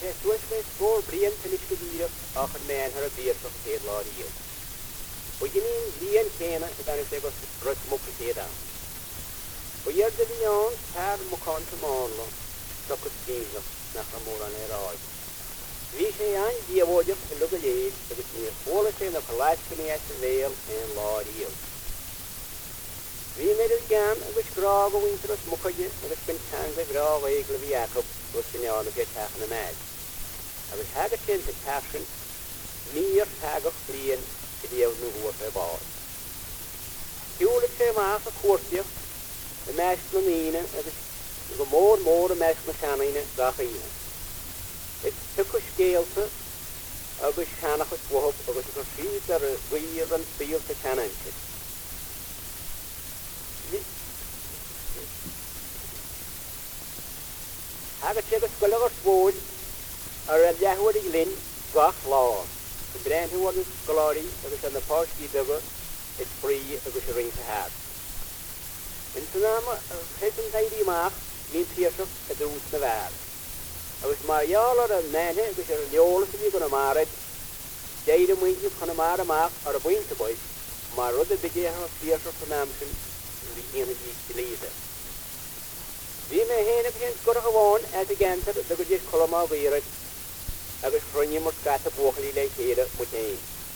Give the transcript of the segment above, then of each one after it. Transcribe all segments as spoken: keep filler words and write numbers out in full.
sé tuas me scór blian tan is go díach ach an man ar a bíach céad lá íod. O ginin blian céna a dan is ego rus mo céad am. O iar de bhíán tar mo canta mála so go tíach nach amór an éráid. Bhí sé an díabhóideach a lug a léad agus ní fóla sé na choláiscinní a sa bhéal an lá íod. Bhí méid gan agus grá go winter os muchaide agus bin tanga grá éigla bhí Jacob os gneán a bhé teach na meid. Agus hagad sin sa teachsin míor tagach blian i dhéad na huath a báid. Hiúla sé maach a cuairteach a meis na mína agus go mór mór a meis na chanaine gacha ína. Is tucha scéalta agus chanach a swahab agus go síd ar a bhuiir an fíl sa chanainte. Hagad sé go scoilegar swóid ar a lehuair i linn gach lá. Sa breanthúar na scoláirí agus an na páistí duga is frí agus a ring sa hád. In sanama hesan taidí maach lín tíirseach a dús na bhar. Agus marial ar a mene agus ar a leola sa bhí go na marid déide muintiú chuna mar amach ar a buinte bois mar rud a bidéach a tíirseach sa námsin lí héna dí líide. Bhí mé héanamh sin scorach amháin as a gentar a go dtí colmá bhírid agus fronne mar scata buachalí le chéire mu éin.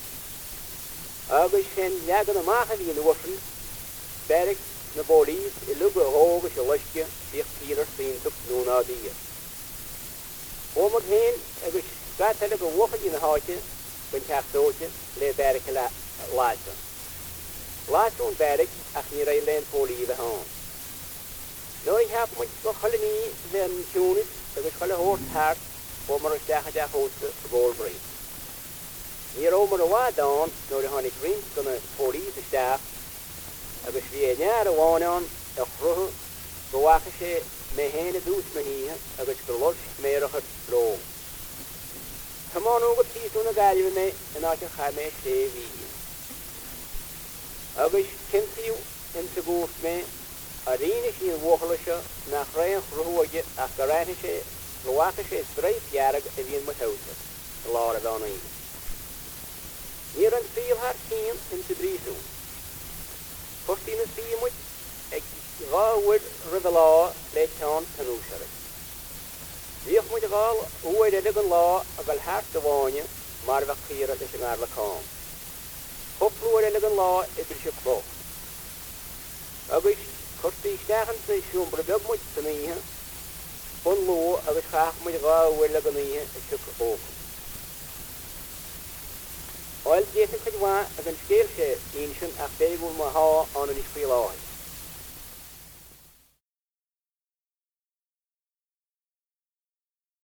Agus sin leagan amach a bhí nuafran berig na bólís i lugu a hógus a luisce bhíoch tírar síntach núna díir. Ómar héin agus scata le go bhuachalí na háite gon teachtóte le berig a láite. Láitún berig ach ní raibh len bólí a hán. No I heb much go chalaní le túnis agus chala hór thart ó mar decha deach hósta a bólbrí. Ní ómar a bhádán nó a tháinig rins gona bólí a steach agus bhí near a bháinán a chrutha go bhacha sé mé héna dús na híthe agus go lois méarachar ló. Tamán ógad tíú na gaiileh mé in áte chaimé sé bhí. Agus cintíú in sa gúst mé a rínis ní bhuachala se nach raon chruúide ach go ráithe sé go bhacha sé stréit dearag a bhíon mathóta a lára dána íne. Níor an tríomhthar cíam in sa brísú. Postí na símuid ag gáhuiir rud a lá le teán tanúsarach. Bhíoch muid a gáil uair eile an lá a gal thart a bháine mar bheith chíire leis an airla cám. Poplúir eile an lá idir se cloch. Agus chortaí steachan sa siúmbra beag muid san ihe, bun ló agus chaach muid a gáhuiir le an ihe a siúch óchan. Áil déta chuid bhá a an scéil sé ín sin ach béigúil má há an an is fí láid.